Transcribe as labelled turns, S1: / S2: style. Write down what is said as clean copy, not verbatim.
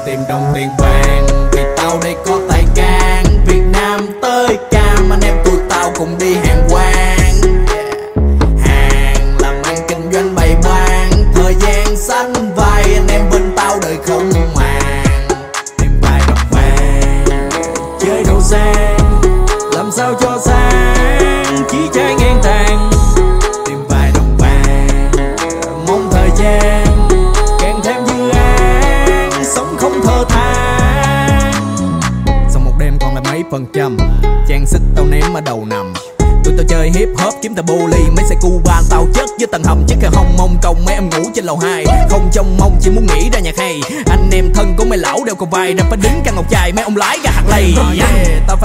S1: tìm đồng tiền vàng, vì tao đây có tài can. Việt Nam tới Cam, anh em tụi tao cùng đi hàng quán. Hàng làm ăn kinh doanh bày bán, thời gian sánh vai, anh em bên tao đời không màng. Tìm vài đồng vàng, chơi đồ sang, làm sao cho sang, chỉ trái ngang tàn. Tìm vài đồng vàng, mong thời gian kèm thêm dự án, sống không thơ than. Sau một đêm còn lại mấy phần trăm, trang sức tao ném ở đầu nằm. Tụi tao chơi hip hop kiếm tao bô ly, mấy xe Cuba tao chất với tầng hầm, chiếc khe hông mong cầu mấy em ngủ trên lầu 2. Không trông mong chỉ muốn nghĩ ra nhạc hay, anh em thân của mấy lão đều còn vai, đang phải đứng căn ngọc chài mấy ông lái ra hạt lầy. Tao